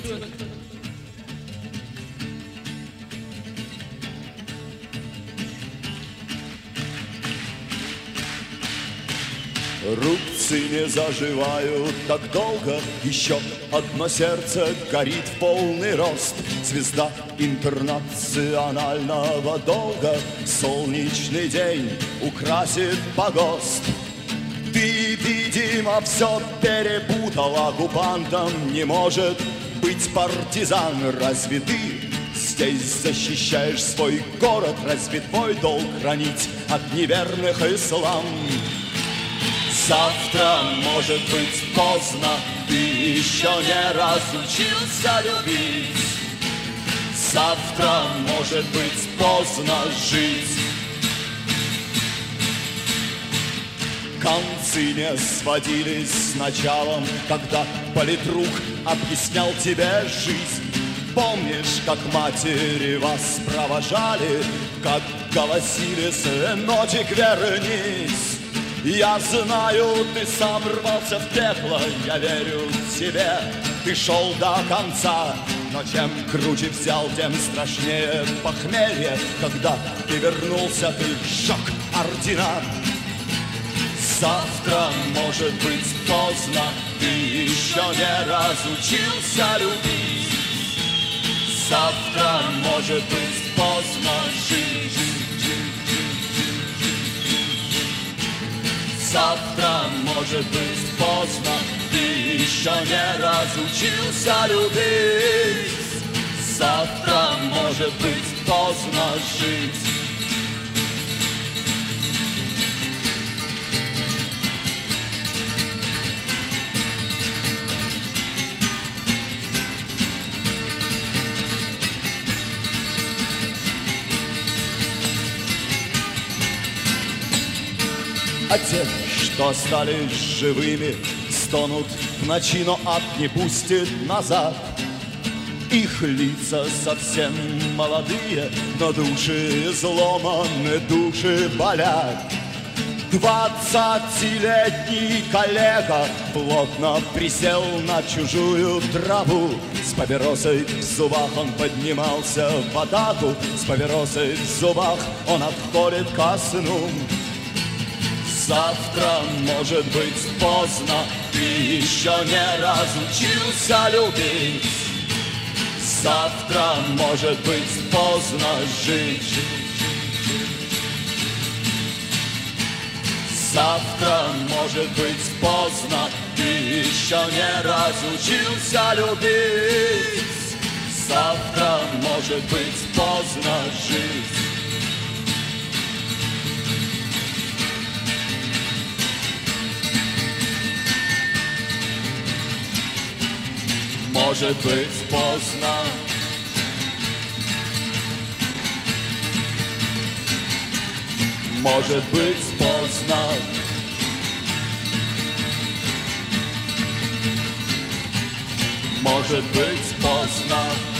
Рубцы не заживают так долго, еще одно сердце горит в полный рост. Звезда интернационального долга солнечный день украсит погост. Ты, видимо, все перепутал, оккупантом не может быть партизан. Разве ты здесь защищаешь свой город? Разве твой долг хранить от неверных ислам? Завтра может быть поздно, ты еще не разучился любить. Завтра может быть поздно жить. Концы не сводились с началом, когда политрук объяснял тебе жизнь. Помнишь, как матери вас провожали, как голосили: сыночек, вернись. Я знаю, ты сам рвался в пекло, я верю тебе, ты шел до конца. Но чем круче взял, тем страшнее похмелье. Когда ты вернулся, ты сжег ордена. Завтра может быть поздно, ты еще не разучился любить. Завтра может быть поздно жить. Завтра может быть поздно, ты еще не разучился любить. Завтра может быть поздно жить. А те, что остались живыми, стонут в ночи, но ад не пустит назад. Их лица совсем молодые, но души изломаны, души болят. 20-летний коллега плотно присел на чужую траву. С папиросой в зубах он поднимался в атаку. С папиросой в зубах он отходит ко сну. Завтра может быть поздно, ты еще не разучился любить. Завтра может быть поздно жить. Завтра может быть поздно, ты еще не разучился любить. Завтра может быть поздно жить. Может быть поздно. Может быть поздно. Может быть поздно.